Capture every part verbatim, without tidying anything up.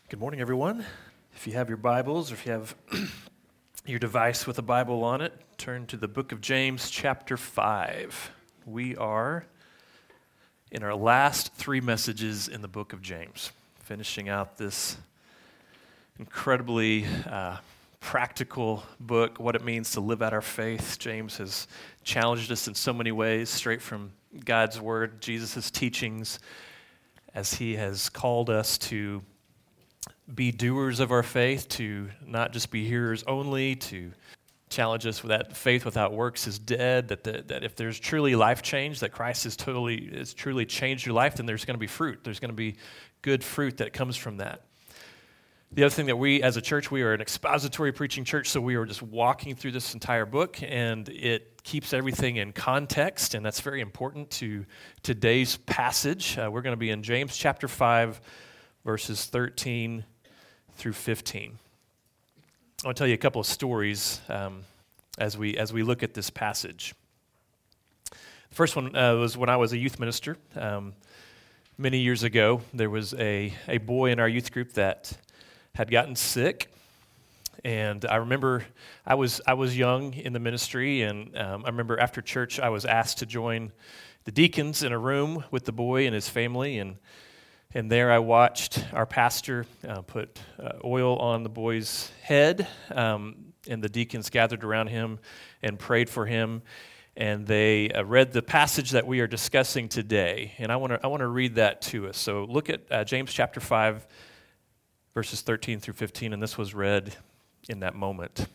Good morning, everyone. If you have your Bibles or if you have your device with a Bible on it, turn to the book of James, chapter five. We are in our last three messages in the book of James, finishing out this incredibly uh, practical book, what it means to live out our faith. James has challenged us in so many ways, straight from God's Word, Jesus' teachings, as he has called us to be doers of our faith, to not just be hearers only, to challenge us that faith without works is dead, that the, that if there's truly life change, that Christ has totally has truly changed your life, then there's going to be fruit. There's going to be good fruit that comes from that. The other thing that we, as a church, we are an expository preaching church, so we are just walking through this entire book, and it keeps everything in context, and that's very important to today's passage. Uh, we're going to be in James chapter five, verses thirteen through fifteen. I want to tell you a couple of stories um, as we as we look at this passage. The first one uh, was when I was a youth minister. Um, many years ago, there was a, a boy in our youth group that had gotten sick, and I remember I was I was young in the ministry, and um, I remember after church I was asked to join the deacons in a room with the boy and his family, and And there I watched our pastor uh, put uh, oil on the boy's head, um, and the deacons gathered around him and prayed for him, and they uh, read the passage that we are discussing today. And I want to I want to read that to us. So look at uh, James chapter five, verses thirteen through fifteen, and this was read in that moment.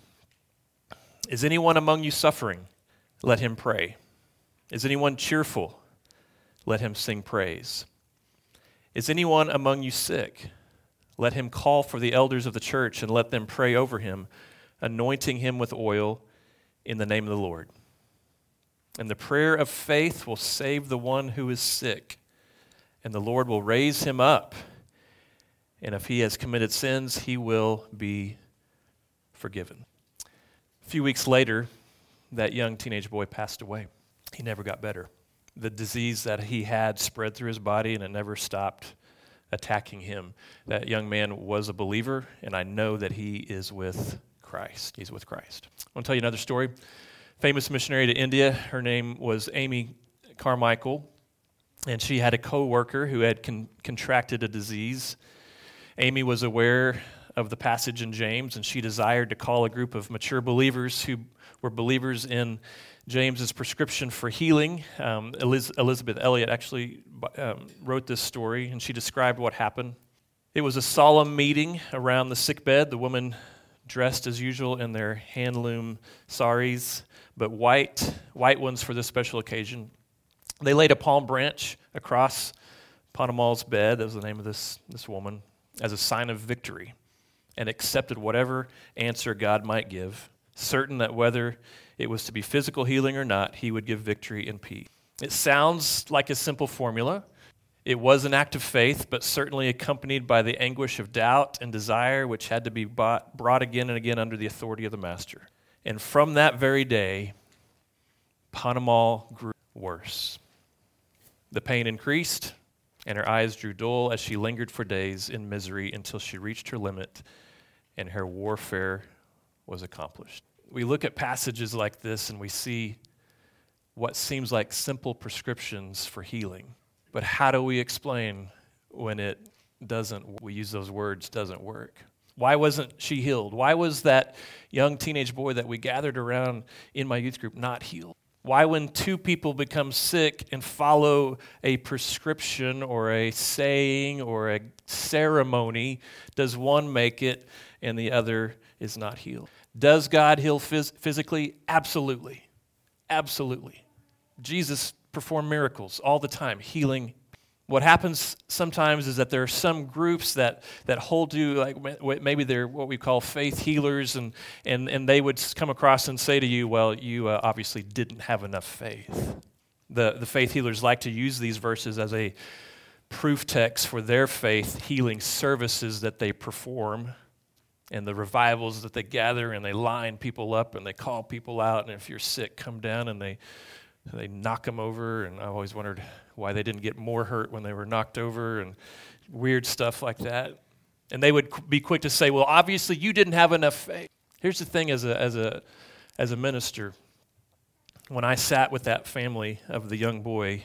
Is anyone among you suffering? Let him pray. Is anyone cheerful? Let him sing praise. Is anyone among you sick? Let him call for the elders of the church and let them pray over him, anointing him with oil in the name of the Lord. And the prayer of faith will save the one who is sick, and the Lord will raise him up. And if he has committed sins, he will be forgiven. A few weeks later, that young teenage boy passed away. He never got better. The disease that he had spread through his body, and it never stopped attacking him. That young man was a believer, and I know that he is with Christ. He's with Christ. I want to tell you another story. Famous missionary to India. Her name was Amy Carmichael, and she had a co-worker who had con- contracted a disease. Amy was aware of the passage in James, and she desired to call a group of mature believers who were believers in James's prescription for healing. Um, Eliz- Elizabeth Elliot actually um, wrote this story, and she described what happened. It was a solemn meeting around the sickbed. The women dressed as usual in their handloom saris, but white, white ones for this special occasion. They laid a palm branch across Panamal's bed, that was the name of this, this woman, as a sign of victory, and accepted whatever answer God might give, certain that whether it was to be physical healing or not, he would give victory and peace. It sounds like a simple formula. It was an act of faith, but certainly accompanied by the anguish of doubt and desire, which had to be bought, brought again and again under the authority of the Master. And from that very day, Panamal grew worse. The pain increased, and her eyes grew dull as she lingered for days in misery until she reached her limit, and her warfare was accomplished. We look at passages like this and we see what seems like simple prescriptions for healing. But how do we explain when it doesn't, we use those words, doesn't work? Why wasn't she healed? Why was that young teenage boy that we gathered around in my youth group not healed? Why, when two people become sick and follow a prescription or a saying or a ceremony, does one make it and the other is not healed? Does God heal phys- physically? Absolutely. Absolutely. Jesus performed miracles all the time, healing. What happens sometimes is that there are some groups that, that hold to, like maybe they're what we call faith healers, and, and, and they would come across and say to you, well, you uh, obviously didn't have enough faith. The, the faith healers like to use these verses as a proof text for their faith healing services that they perform, and the revivals that they gather, and they line people up and they call people out, and if you're sick, come down, and they they knock them over. And I always wondered why they didn't get more hurt when they were knocked over, and weird stuff like that. And they would be quick to say, well, obviously you didn't have enough faith. Here's the thing as a, as a, as a minister. When I sat with that family of the young boy,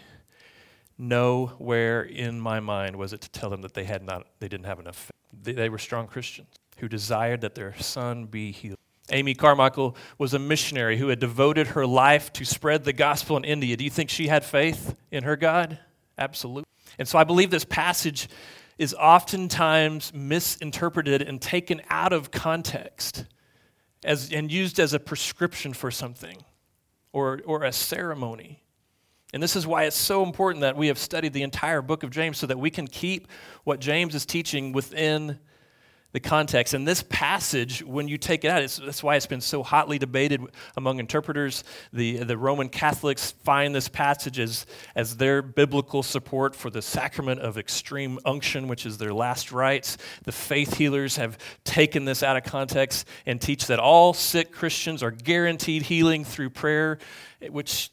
nowhere in my mind was it to tell them that they had not, they didn't have enough faith. They, they were strong Christians who desired that their son be healed. Amy Carmichael was a missionary who had devoted her life to spread the gospel in India. Do you think she had faith in her God? Absolutely. And so I believe this passage is oftentimes misinterpreted and taken out of context as and used as a prescription for something or, or a ceremony. And this is why it's so important that we have studied the entire book of James so that we can keep what James is teaching within the context. And this passage, when you take it out, it's, that's why it's been so hotly debated among interpreters. The, the Roman Catholics find this passage as, as their biblical support for the sacrament of extreme unction, which is their last rites. The faith healers have taken this out of context and teach that all sick Christians are guaranteed healing through prayer, which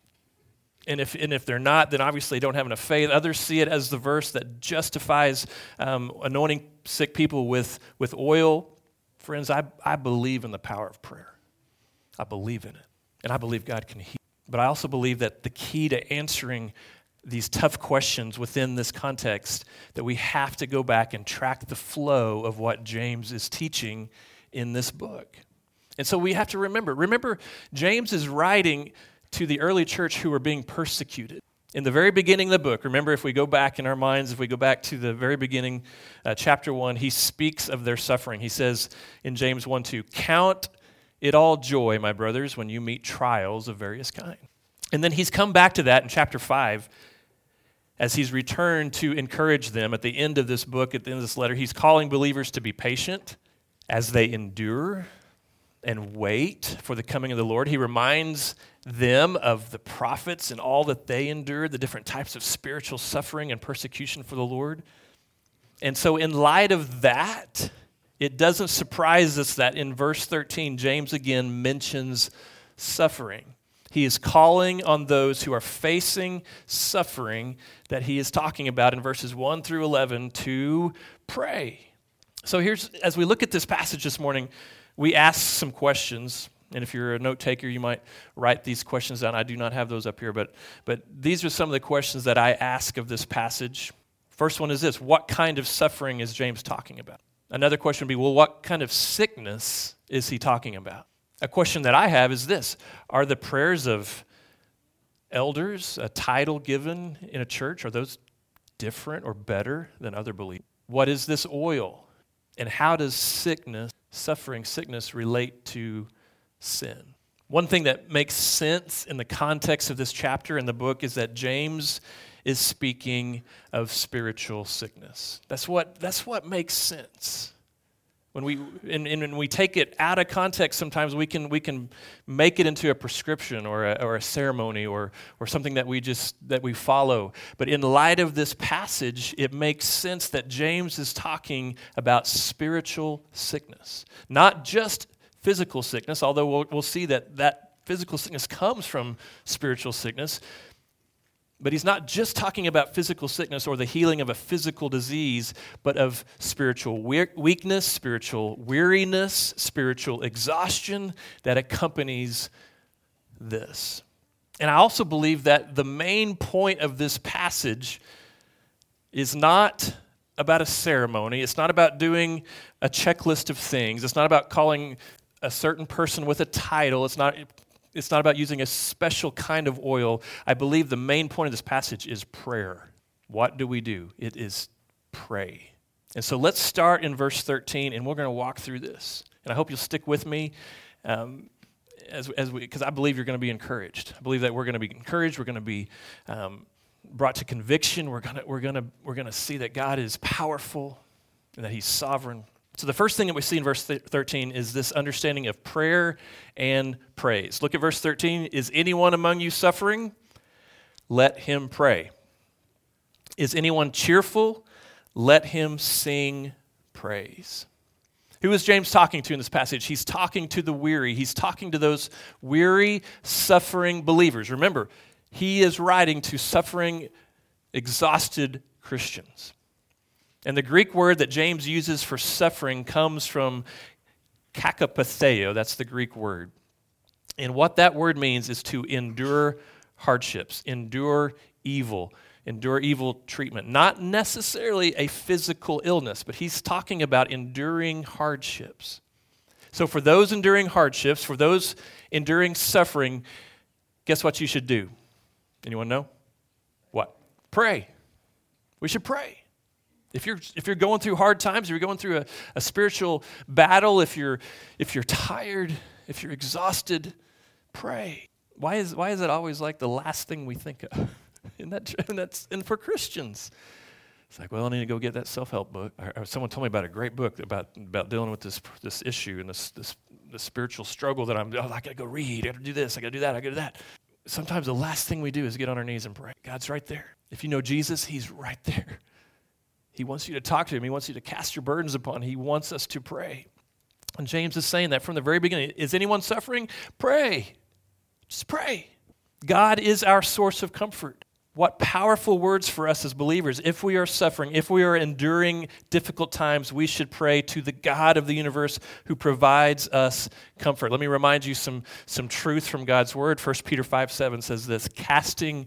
And if and if they're not, then obviously they don't have enough faith. Others see it as the verse that justifies um, anointing sick people with, with oil. Friends, I, I believe in the power of prayer. I believe in it. And I believe God can heal. But I also believe that the key to answering these tough questions within this context, that we have to go back and track the flow of what James is teaching in this book. And so we have to remember. Remember, James is writing to the early church who were being persecuted. In the very beginning of the book, remember if we go back in our minds, if we go back to the very beginning, uh, chapter one, he speaks of their suffering. He says in James one two, "Count it all joy, my brothers, when you meet trials of various kinds." And then he's come back to that in chapter five as he's returned to encourage them at the end of this book, at the end of this letter. He's calling believers to be patient as they endure and wait for the coming of the Lord. He reminds them of the prophets and all that they endured, the different types of spiritual suffering and persecution for the Lord. And so in light of that, it doesn't surprise us that in verse thirteen, James again mentions suffering. He is calling on those who are facing suffering that he is talking about in verses one through eleven to pray. So here's, as we look at this passage this morning, we ask some questions, and if you're a note taker, you might write these questions down. I do not have those up here, but, but these are some of the questions that I ask of this passage. First one is this: what kind of suffering is James talking about? Another question would be, well, what kind of sickness is he talking about? A question that I have is this: are the prayers of elders, a title given in a church, are those different or better than other believers? What is this oil? And how does sickness, suffering, sickness relate to sin? One thing that makes sense in the context of this chapter in the book is that James is speaking of spiritual sickness. That's what, that's what makes sense. When we and, and when we take it out of context, sometimes we can we can make it into a prescription or a, or a ceremony or or something that we just that we follow. But in light of this passage, it makes sense that James is talking about spiritual sickness, not just physical sickness. Although we'll, we'll see that that physical sickness comes from spiritual sickness. But he's not just talking about physical sickness or the healing of a physical disease, but of spiritual weakness, spiritual weariness, spiritual exhaustion that accompanies this. And I also believe that the main point of this passage is not about a ceremony. It's not about doing a checklist of things. It's not about calling a certain person with a title. It's not... It's not about using a special kind of oil. I believe the main point of this passage is prayer. What do we do? It is pray. And so let's start in verse thirteen, and we're going to walk through this. And I hope you'll stick with me um, as as we, because I believe you're going to be encouraged. I believe that we're going to be encouraged. We're going to be um, brought to conviction. We're going to we're going to we're going to see that God is powerful and that He's sovereign. So the first thing that we see in verse thirteen is this understanding of prayer and praise. Look at verse thirteen. Is anyone among you suffering? Let him pray. Is anyone cheerful? Let him sing praise. Who is James talking to in this passage? He's talking to the weary. He's talking to those weary, suffering believers. Remember, he is writing to suffering, exhausted Christians. And the Greek word that James uses for suffering comes from kakapatheo. That's the Greek word. And what that word means is to endure hardships, endure evil, endure evil treatment. Not necessarily a physical illness, but he's talking about enduring hardships. So for those enduring hardships, for those enduring suffering, guess what you should do? Anyone know? What? Pray. We should pray. If you're if you're going through hard times, if you're going through a, a spiritual battle, if you're if you're tired, if you're exhausted, pray. Why is why is it always like the last thing we think of? and that and that's and for Christians. It's like, well, I need to go get that self-help book. Or, or someone told me about a great book about, about dealing with this this issue and this this the spiritual struggle that I'm, oh, I got to go read, I got to do this, I got to do that, I got to do that. Sometimes the last thing we do is get on our knees and pray. God's right there. If you know Jesus, he's right there. He wants you to talk to him. He wants you to cast your burdens upon him. He wants us to pray. And James is saying that from the very beginning. Is anyone suffering? Pray. Just pray. God is our source of comfort. What powerful words for us as believers. If we are suffering, if we are enduring difficult times, we should pray to the God of the universe who provides us comfort. Let me remind you some, some truth from God's word. First Peter five seven says this, casting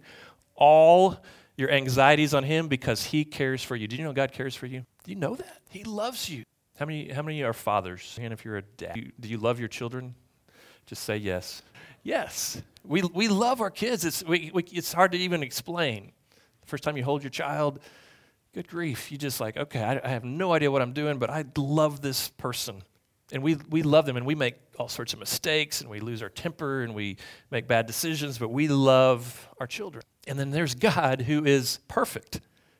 all your anxieties on him because he cares for you. Do you know God cares for you? Do you know that? He loves you. How many How many are fathers? And if you're a dad, do you, do you love your children? Just say yes. Yes. We we love our kids. It's we, we, it's hard to even explain. The first time you hold your child, good grief, you just like, okay, I, I have no idea what I'm doing, but I love this person. And we we love them, and we make all sorts of mistakes, and we lose our temper, and we make bad decisions, but we love our children. And then there's God, who is perfect.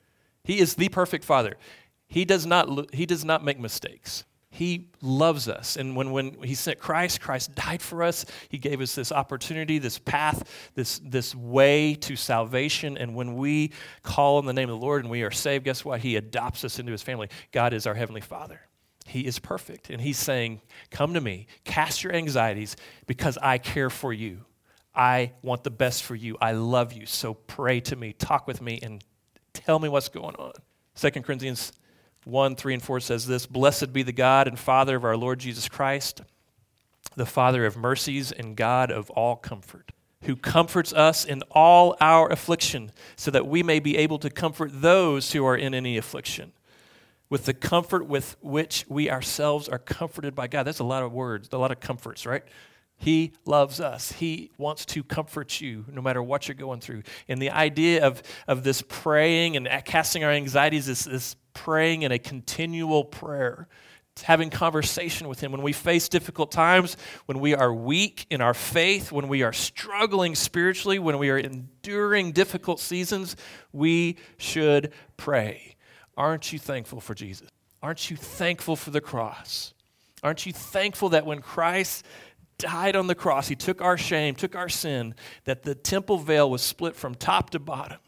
He is the perfect Father. He does not he does not make mistakes. He loves us. And when, when he sent Christ, Christ died for us. He gave us this opportunity, this path, this, this way to salvation. And when we call on the name of the Lord and we are saved, guess what? He adopts us into his family. God is our heavenly Father. He is perfect. And he's saying, come to me, cast your anxieties because I care for you. I want the best for you. I love you. So pray to me, talk with me, and tell me what's going on. Second Corinthians one, three, and four says this, blessed be the God and Father of our Lord Jesus Christ, the Father of mercies and God of all comfort, who comforts us in all our affliction, so that we may be able to comfort those who are in any affliction, with the comfort with which we ourselves are comforted by God. That's a lot of words, a lot of comforts, right? He loves us. He wants to comfort you no matter what you're going through. And the idea of, of this praying and casting our anxieties is this praying in a continual prayer. It's having conversation with him when we face difficult times, when we are weak in our faith, when we are struggling spiritually, when we are enduring difficult seasons, we should pray. Aren't you thankful for Jesus? Aren't you thankful for the cross? Aren't you thankful that when Christ died on the cross, he took our shame, took our sin, that the temple veil was split from top to bottom,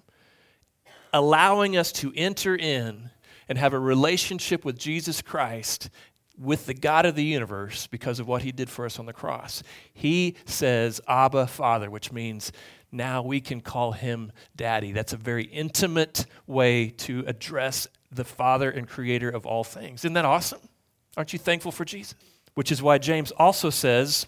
allowing us to enter in and have a relationship with Jesus Christ, with the God of the universe, because of what he did for us on the cross. He says, Abba, Father, which means now we can call him Daddy. That's a very intimate way to address the Father and Creator of all things. Isn't that awesome? Aren't you thankful for Jesus? Which is why James also says,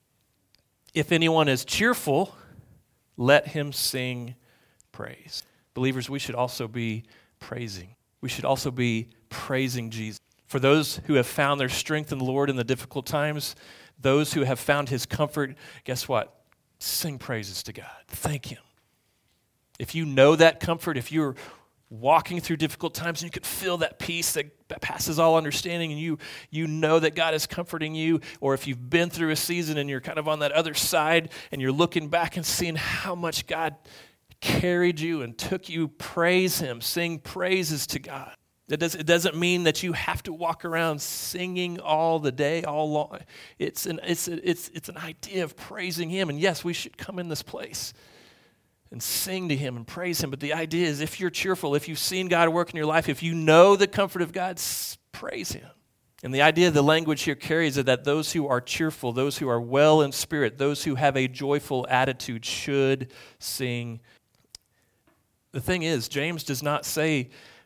if anyone is cheerful, let him sing praise. Believers, we should also be praising. We should also be praising Jesus. For those who have found their strength in the Lord in the difficult times, those who have found his comfort, guess what? Sing praises to God. Thank him. If you know that comfort, if you're walking through difficult times and you can feel that peace that passes all understanding, and you you know that God is comforting you, or if you've been through a season and you're kind of on that other side and you're looking back and seeing how much God carried you and took you, praise him, sing praises to God. It, does, it doesn't mean that you have to walk around singing all the day, all long. It's an, it's, a, it's, it's an idea of praising him. And yes, we should come in this place and sing to him and praise him. But the idea is, if you're cheerful, if you've seen God work in your life, if you know the comfort of God, praise him. And the idea of the language here carries it that those who are cheerful, those who are well in spirit, those who have a joyful attitude should sing. The thing is, James does not say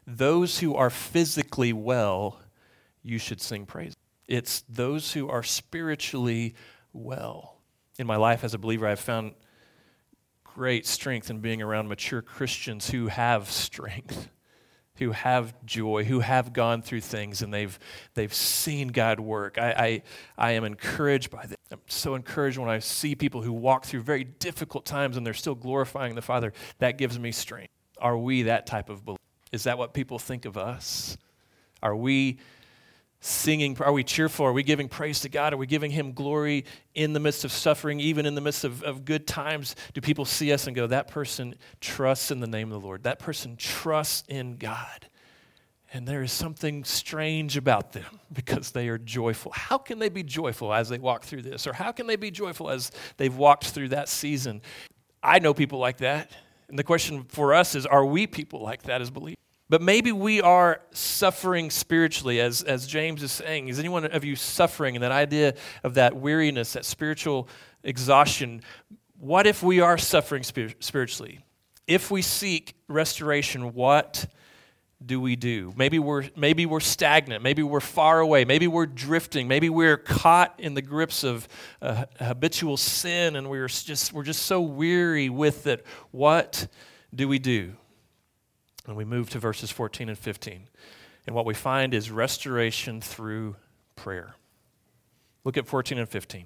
those who are physically well, you should sing praise. It's those who are spiritually well. In my life as a believer, I've found great strength in being around mature Christians who have strength, who have joy, who have gone through things, and they've they've seen God work. I, I, I am encouraged by this. I'm so encouraged when I see people who walk through very difficult times and they're still glorifying the Father. That gives me strength. Are we that type of believer? Is that what people think of us? Are we singing? Are we cheerful? Are we giving praise to God? Are we giving Him glory in the midst of suffering, even in the midst of, of good times? Do people see us and go, that person trusts in the name of the Lord. That person trusts in God. And there is something strange about them because they are joyful. How can they be joyful as they walk through this? Or how can they be joyful as they've walked through that season? I know people like that. And the question for us is, are we people like that as believers? But maybe we are suffering spiritually, as, as James is saying. Is anyone of you suffering? And that idea of that weariness, that spiritual exhaustion, what if we are suffering spir- spiritually? If we seek restoration, what do we do? Maybe we're maybe we're stagnant. Maybe we're far away. Maybe we're drifting. Maybe we're caught in the grips of uh, habitual sin, and we're just we're just so weary with it. What do we do? And we move to verses fourteen and fifteen, and what we find is restoration through prayer. Look at fourteen and fifteen.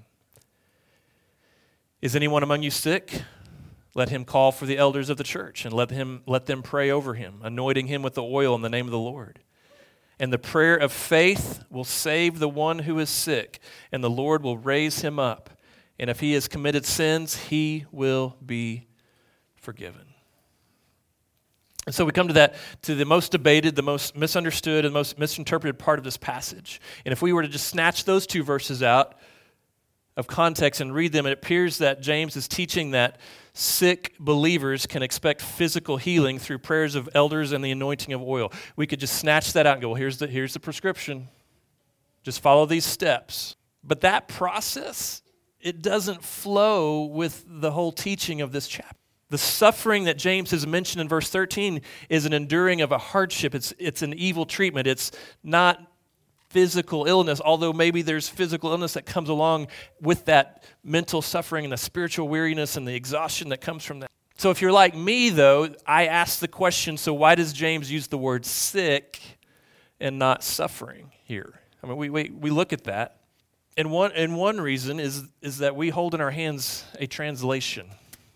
Is anyone among you sick? Let him call for the elders of the church, and let him let them pray over him, anointing him with the oil in the name of the Lord. And the prayer of faith will save the one who is sick, and the Lord will raise him up. And if he has committed sins, he will be forgiven. And so we come to that, to the most debated, the most misunderstood, and most misinterpreted part of this passage. And if we were to just snatch those two verses out of context and read them, it appears that James is teaching that sick believers can expect physical healing through prayers of elders and the anointing of oil. We could just snatch that out and go, well, here's the, here's the prescription. Just follow these steps. But that process, it doesn't flow with the whole teaching of this chapter. The suffering that James has mentioned in verse thirteen is an enduring of a hardship. It's, it's an evil treatment. It's not physical illness, although maybe there's physical illness that comes along with that mental suffering and the spiritual weariness and the exhaustion that comes from that. So if you're like me, though, I ask the question, so why does James use the word sick and not suffering here? I mean, we we, we look at that, and one and one reason is, is that we hold in our hands a translation,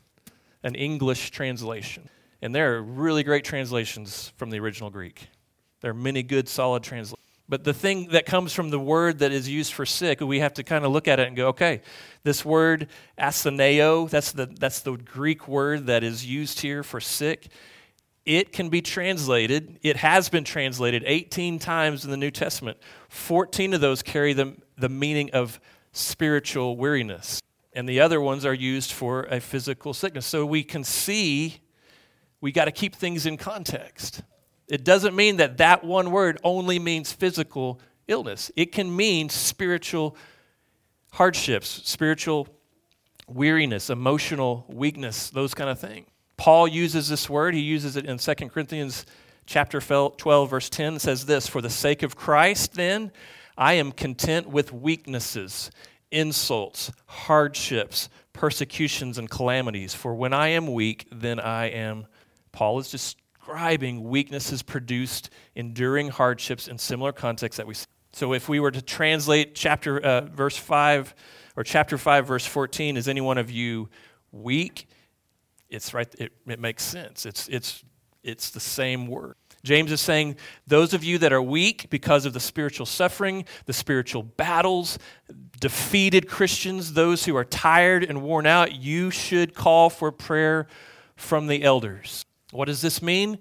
an English translation. And there are really great translations from the original Greek. There are many good, solid translations. But the thing that comes from the word that is used for sick, we have to kind of look at it and go, okay, this word astheneo, that's the that's the Greek word that is used here for sick. It can be translated, it has been translated eighteen times in the New Testament. fourteen of those carry the, the meaning of spiritual weariness. And the other ones are used for a physical sickness. So we can see, we got to keep things in context. It doesn't mean that that one word only means physical illness. It can mean spiritual hardships, spiritual weariness, emotional weakness, those kind of things. Paul uses this word. He uses it in Second Corinthians chapter twelve, verse ten. It says this, "For the sake of Christ, then, I am content with weaknesses, insults, hardships, persecutions, and calamities. For when I am weak, then I am..." Paul is just describing weaknesses produced, enduring hardships in similar contexts that we see. So if we were to translate chapter uh, verse five or chapter five verse fourteen, is any one of you weak? It's right. It, it makes sense. It's it's it's the same word. James is saying, those of you that are weak because of the spiritual suffering, the spiritual battles, defeated Christians, those who are tired and worn out, you should call for prayer from the elders. What does this mean?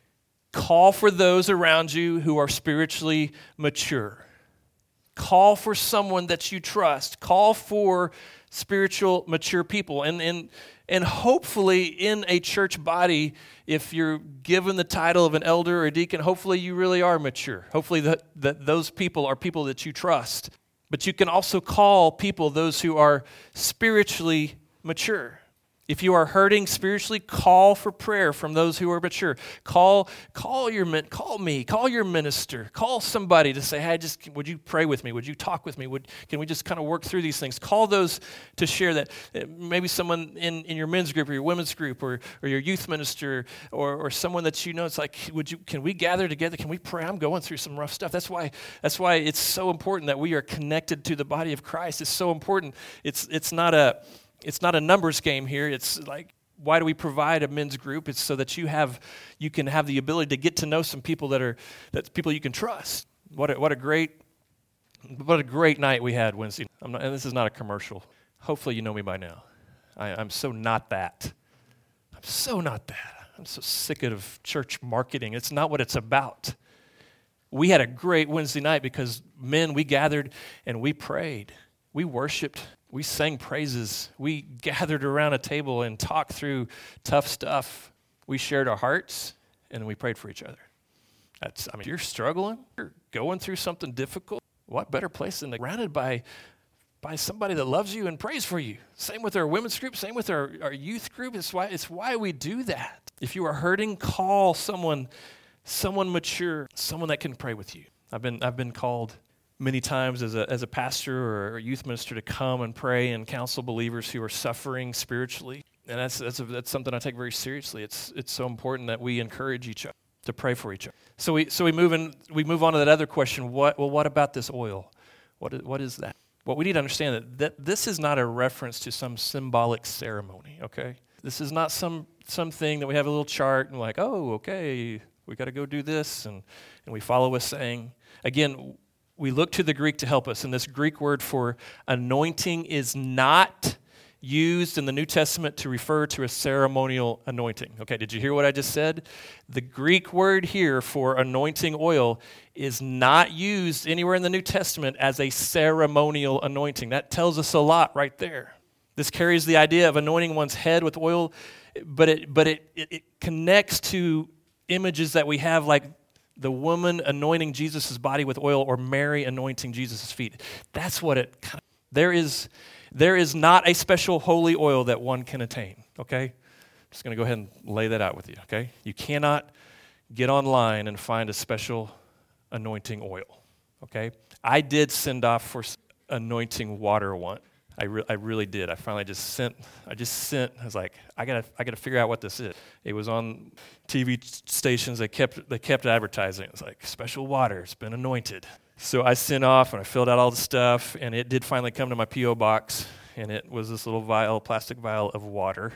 Call for those around you who are spiritually mature. Call for someone that you trust. Call for spiritual mature people. And, and, and hopefully in a church body, if you're given the title of an elder or a deacon, hopefully you really are mature. Hopefully that, that those people are people that you trust. But you can also call people those who are spiritually mature. If you are hurting spiritually, call for prayer from those who are mature. Call, call your min- call me, call your minister, call somebody to say, hey, just would you pray with me? Would you talk with me? Would can we just kind of work through these things? Call those to share that. Maybe someone in, in your men's group or your women's group or, or your youth minister or, or someone that you know. It's like, would you? Can we gather together? Can we pray? I'm going through some rough stuff. That's why. That's why it's so important that we are connected to the body of Christ. It's so important. It's it's not a It's not a numbers game here. It's like, why do we provide a men's group? It's so that you have, you can have the ability to get to know some people that are, that's people you can trust. What a, what a great, what a great night we had Wednesday. I'm not, and this is not a commercial. Hopefully you know me by now. I, I'm so not that. I'm so not that. I'm so sick of church marketing. It's not what it's about. We had a great Wednesday night because men, we gathered and we prayed. We worshiped. We sang praises. We gathered around a table and talked through tough stuff. We shared our hearts, and we prayed for each other. That's, I mean, if you're struggling, you're going through something difficult, what better place than surrounded by, by somebody that loves you and prays for you? Same with our women's group, same with our, our youth group. It's why, it's why we do that. If you are hurting, call someone, someone mature, someone that can pray with you. I've been, I've been called many times as a as a pastor or a youth minister to come and pray and counsel believers who are suffering spiritually, and that's that's, a, that's something I take very seriously. It's it's so important that we encourage each other to pray for each other. So we so we move in we move on to that other question. What well what about this oil? What is, what is that? Well, we need to understand that, that this is not a reference to some symbolic ceremony. Okay, this is not some something that we have a little chart and like, oh, okay, we got to go do this, and and we follow a saying. Again, we look to the Greek to help us, and this Greek word for anointing is not used in the New Testament to refer to a ceremonial anointing. Okay, did you hear what I just said? The Greek word here for anointing oil is not used anywhere in the New Testament as a ceremonial anointing. That tells us a lot right there. This carries the idea of anointing one's head with oil, but it but it it, it connects to images that we have, like the woman anointing Jesus' body with oil, or Mary anointing Jesus' feet. That's what it, there is there is not a special holy oil that one can attain, okay? I'm just going to go ahead and lay that out with you, okay? You cannot get online and find a special anointing oil, okay? I did send off for anointing water once. I, re- I really did. I finally just sent, I just sent, I was like, I gotta, I gotta figure out what this is. It was on T V stations. They kept, they kept advertising. It was like, special water, it's been anointed. So I sent off and I filled out all the stuff, and it did finally come to my P O box, and it was this little vial, plastic vial of water,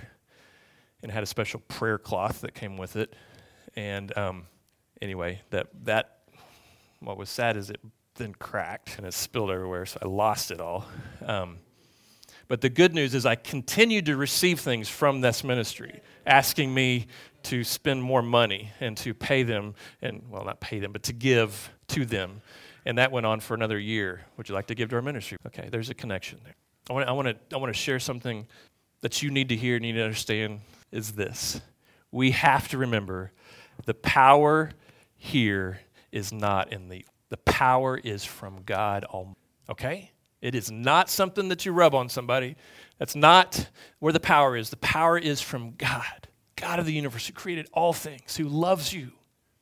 and it had a special prayer cloth that came with it. And um, anyway, that that, what was sad is it then cracked and it spilled everywhere, so I lost it all. Um, But the good news is I continued to receive things from this ministry, asking me to spend more money and to pay them, and well, not pay them, but to give to them. And that went on for another year. Would you like to give to our ministry? Okay, there's a connection there. I want to I want to I want to share something that you need to hear, need to understand, is this. We have to remember the power here is not in the the power is from God Almighty. Okay? It is not something that you rub on somebody. That's not where the power is. The power is from God, God of the universe, who created all things, who loves you,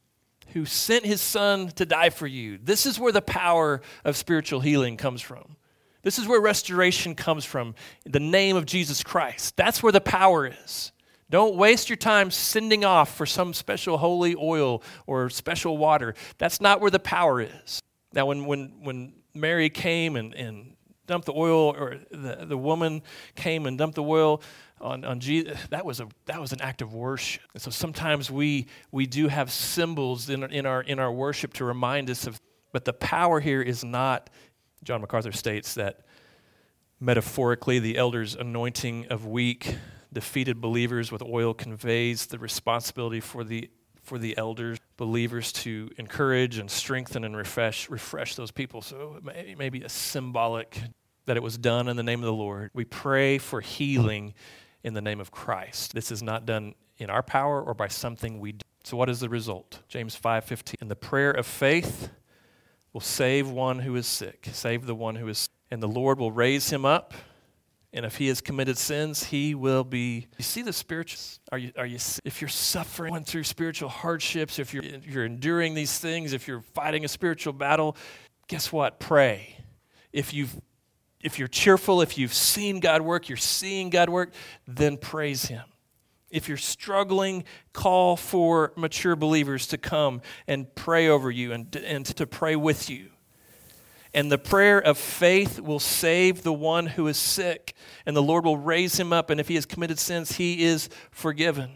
who sent his son to die for you. This is where the power of spiritual healing comes from. This is where restoration comes from, in the name of Jesus Christ. That's where the power is. Don't waste your time sending off for some special holy oil or special water. That's not where the power is. Now, when when when Mary came and, and dumped the oil, or the, the woman came and dumped the oil on, on Jesus, that was a that was an act of worship. And so sometimes we we do have symbols in, in our in our worship to remind us of, but the power here is not. John MacArthur states that metaphorically, the elder's anointing of weak, defeated believers with oil conveys the responsibility for the for the elders, believers, to encourage and strengthen and refresh refresh those people. So it may, maybe a symbolic that it was done in the name of the Lord. We pray for healing in the name of Christ. This is not done in our power or by something we do. So what is the result? James five fifteen. And the prayer of faith will save one who is sick, save the one who is sick, and the Lord will raise him up. And if he has committed sins, he will be. You see the spiritual? Are you? Are you? If you're suffering, going through spiritual hardships, if you're you're enduring these things, if you're fighting a spiritual battle, guess what? Pray. If you've, if you're cheerful, if you've seen God work, you're seeing God work, then praise Him. If you're struggling, call for mature believers to come and pray over you and and to pray with you. And the prayer of faith will save the one who is sick, and the Lord will raise him up, and if he has committed sins, he is forgiven.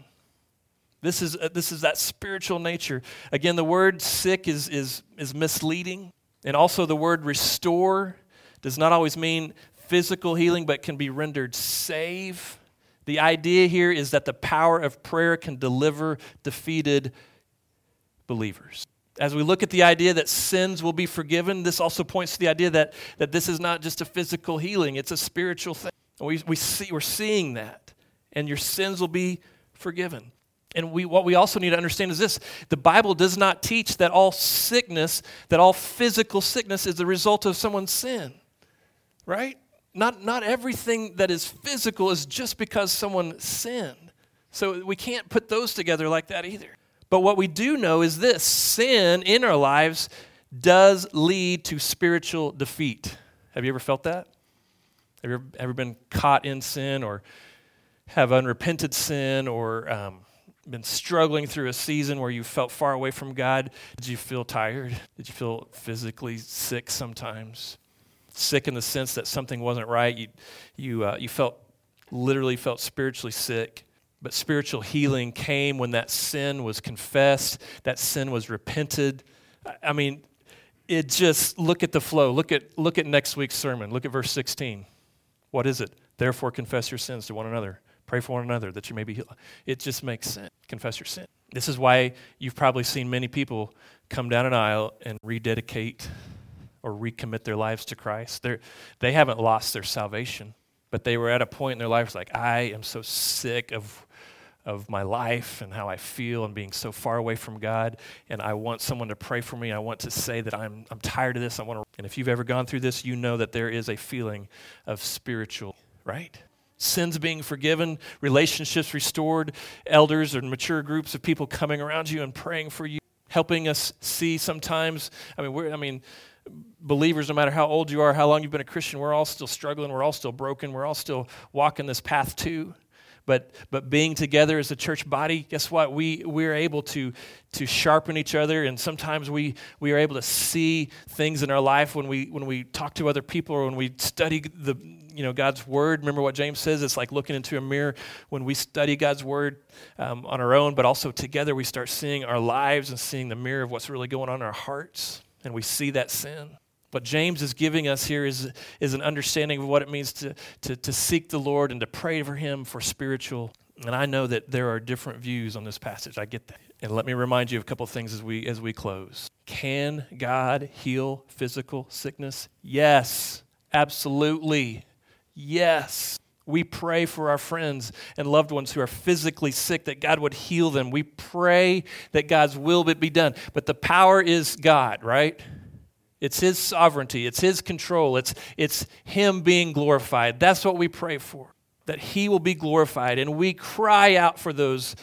This is uh, this is that spiritual nature. Again, the word sick is, is, is misleading, and also the word restore does not always mean physical healing, but can be rendered save. The idea here is that the power of prayer can deliver defeated believers. As we look at the idea that sins will be forgiven, this also points to the idea that, that this is not just a physical healing, it's a spiritual thing. We, we see, we're seeing that, and your sins will be forgiven. And we, what we also need to understand is this: the Bible does not teach that all sickness, that all physical sickness is the result of someone's sin, right? Not, not everything that is physical is just because someone sinned. So we can't put those together like that either. But what we do know is this: sin in our lives does lead to spiritual defeat. Have you ever felt that? Have you ever, ever been caught in sin, or have unrepented sin, or um, been struggling through a season where you felt far away from God? Did you feel tired? Did you feel physically sick sometimes? Sick in the sense that something wasn't right. You, you, uh, you felt, literally felt spiritually sick. But spiritual healing came when that sin was confessed, that sin was repented. I mean, it just, look at the flow. Look at look at next week's sermon. Look at verse sixteen. What is it? Therefore confess your sins to one another. Pray for one another that you may be healed. It just makes sense. Confess your sin. This is why you've probably seen many people come down an aisle and rededicate or recommit their lives to Christ. They're, they haven't lost their salvation, but they were at a point in their lives like, I am so sick of of my life and how I feel and being so far away from God, and I want someone to pray for me. I want to say that I'm I'm tired of this. I want to. And if you've ever gone through this, you know that there is a feeling of spiritual, right? Sins being forgiven, relationships restored, elders and mature groups of people coming around you and praying for you, helping us see sometimes. I mean, we're I mean. Believers, no matter how old you are, how long you've been a Christian, we're all still struggling. We're all still broken. We're all still walking this path too. But but being together as a church body, guess what? We we're able to to sharpen each other, and sometimes we we are able to see things in our life when we when we talk to other people or when we study the you know God's word. Remember what James says? It's like looking into a mirror. When we study God's word um, on our own, but also together, we start seeing our lives and seeing the mirror of what's really going on in our hearts, and we see that sin. What James is giving us here is, is an understanding of what it means to, to, to seek the Lord and to pray for Him for spiritual. And I know that there are different views on this passage. I get that. And let me remind you of a couple of things as we as we close. Can God heal physical sickness? Yes, absolutely. Yes. We pray for our friends and loved ones who are physically sick, that God would heal them. We pray that God's will be done. But the power is God, right? It's His sovereignty. It's His control. It's, it's Him being glorified. That's what we pray for, that He will be glorified. And we cry out for those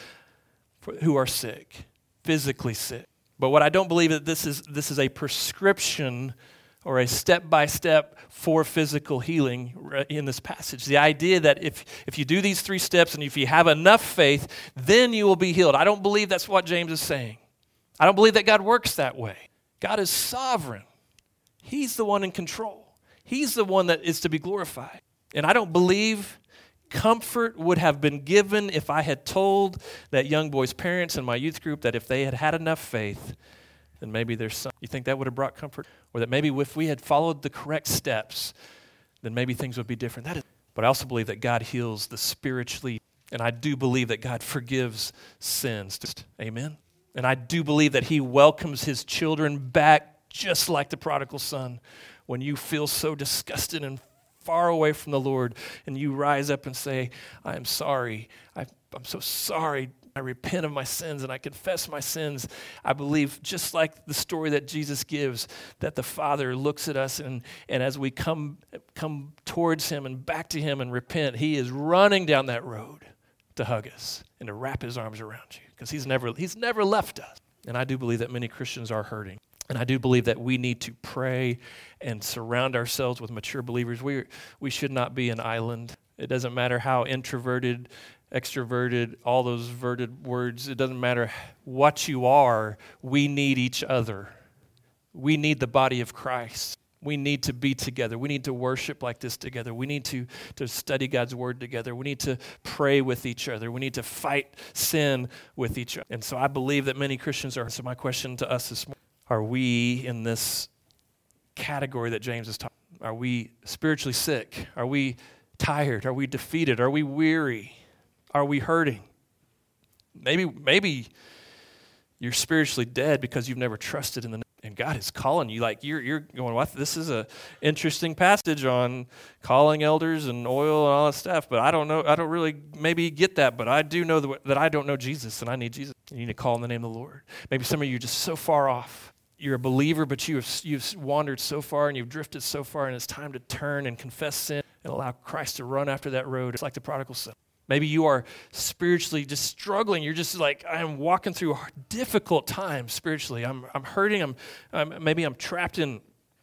who are sick, physically sick. But what I don't believe is that this is, this is a prescription or a step-by-step for physical healing in this passage. The idea that if, if you do these three steps and if you have enough faith, then you will be healed. I don't believe that's what James is saying. I don't believe that God works that way. God is sovereign. He's the one in control. He's the one that is to be glorified. And I don't believe comfort would have been given if I had told that young boy's parents in my youth group that if they had had enough faith, then maybe there's some. You think that would have brought comfort? Or that maybe if we had followed the correct steps, then maybe things would be different. That is, but I also believe that God heals the spiritually, and I do believe that God forgives sins. Amen? And I do believe that He welcomes His children back just like the prodigal son. When you feel so disgusted and far away from the Lord, and you rise up and say, I am sorry. I, I'm so sorry. I repent of my sins and I confess my sins. I believe, just like the story that Jesus gives, that the Father looks at us and, and as we come, come towards him and back to him and repent, he is running down that road to hug us and to wrap his arms around you because he's never, he's never left us. And I do believe that many Christians are hurting. And I do believe that we need to pray and surround ourselves with mature believers. We, we should not be an island. It doesn't matter how introverted, extroverted, all those verted words. It doesn't matter what you are. We need each other. We need the body of Christ. We need to be together. We need to worship like this together. We need to, to study God's word together. We need to pray with each other. We need to fight sin with each other. And so I believe that many Christians are. So my question to us this morning, are we in this category that James is talking about? Are we spiritually sick? Are we tired? Are we defeated? Are we weary? Are we hurting? Maybe, maybe you're spiritually dead because you've never trusted in the name. And God is calling you. Like you're, you're going, what? This is a interesting passage on calling elders and oil and all that stuff. But I don't know. I don't really maybe get that. But I do know that, that I don't know Jesus, and I need Jesus. You need to call in the name of the Lord. Maybe some of you are just so far off. You're a believer, but you have, you've wandered so far and you've drifted so far, and it's time to turn and confess sin and allow Christ to run after that road. It's like the prodigal son. Maybe you are spiritually just struggling. You're just like, I'm walking through difficult times spiritually. I'm I'm hurting. I'm, I'm maybe I'm trapped in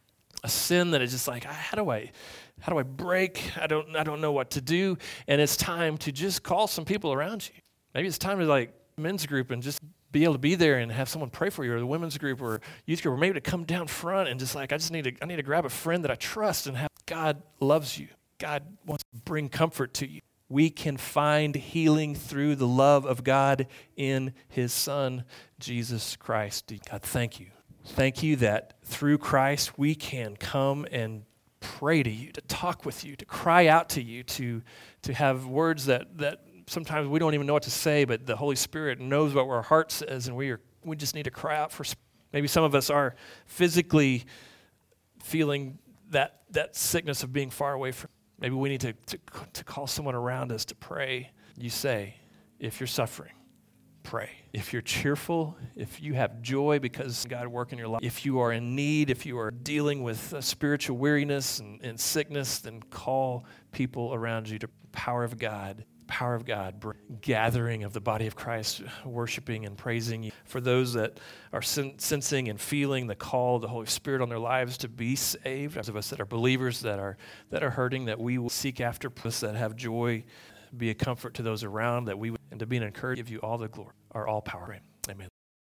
a sin that is just like, how do I how do I break? I don't I don't know what to do. And it's time to just call some people around you. Maybe it's time to like men's group and just be able to be there and have someone pray for you, or the women's group or youth group, or maybe to come down front and just like, I just need to I need to grab a friend that I trust and have. God loves you. God wants to bring comfort to you. We can find healing through the love of God in his Son, Jesus Christ. God, thank you. Thank you that through Christ we can come and pray to you, to talk with you, to cry out to you, to, to have words that, that sometimes we don't even know what to say, but the Holy Spirit knows what our heart says, and we are we just need to cry out for. Maybe some of us are physically feeling that that sickness of being far away from. Maybe we need to, to, to call someone around us to pray. You say, if you're suffering, pray. If you're cheerful, if you have joy because God work in your life, if you are in need, if you are dealing with uh, spiritual weariness and, and sickness, then call people around you to the power of God. Power of God, gathering of the body of Christ, worshiping and praising you. For those that are sen- sensing and feeling the call of the Holy Spirit on their lives to be saved, those of us that are believers that are that are hurting, that we will seek after us, that have joy, be a comfort to those around, that we would, and to be an encouragement, give you all the glory, our all power.